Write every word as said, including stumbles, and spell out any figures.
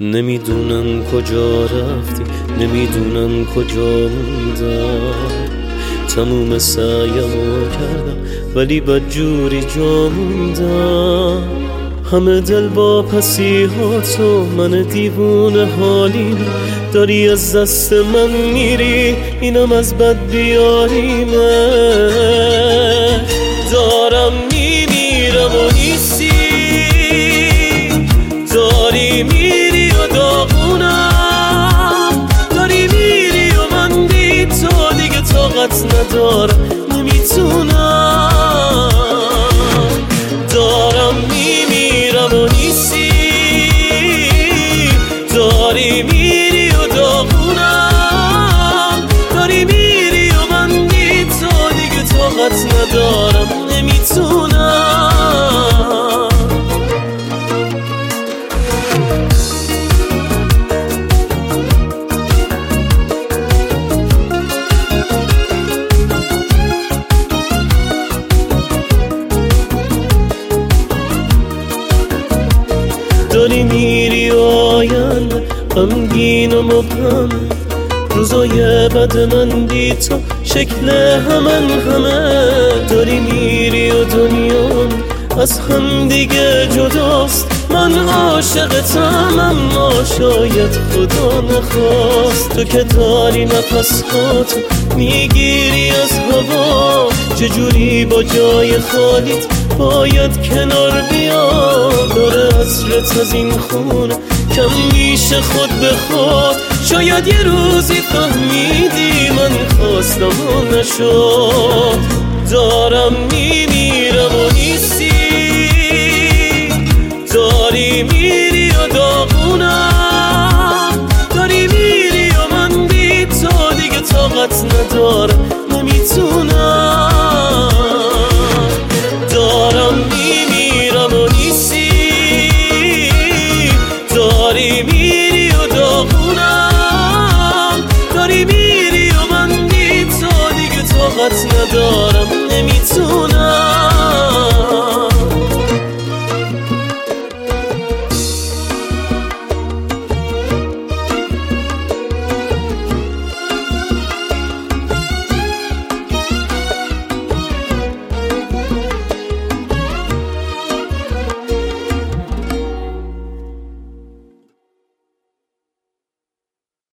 نمیدونم کجا رفتی، نمیدونم کجا موندم. تموم سعیمو کردم ولی بدجوری جا موندم. همه دل با پسی ها تو، من دیوونه حالیم. داری از دست من میری، اینم از بد بیاریمه. دارم میمیرم و نیستی، داری میری و داغونم. داری میری و من بی تو دیگه طاقت ندارم، نمیتونم. دارم میمیرم و نیستی، داری میری و داغونم. داری میری و من بی تو دیگه طاقت ندارم، نمیتونم. داری میری و آینده غمگین و مبهم. روزای بد من بی تو شکل همن همه. داری میری و دنیا از هم دیگه جداست. من عاشقتم اما شاید خدا نخواست. تو که داری نفس هاتو میگیری از هوا، چجوری با جای خالیت باید کنار بیام. داره عطرت از این خونه کم میشه خود به خود. شاید یه روزی فهمیدی من خواستم و نشد. دارم میمیرم و نیستی، داری میری و داغونم. داری میری و من بی تو دیگه طاقت ندارم، نمیتونم. دارم میمیرم و نیستی، داری میری و داغونم. داری میری و من بی تو دیگه طاقت ندارم، نمیتونم.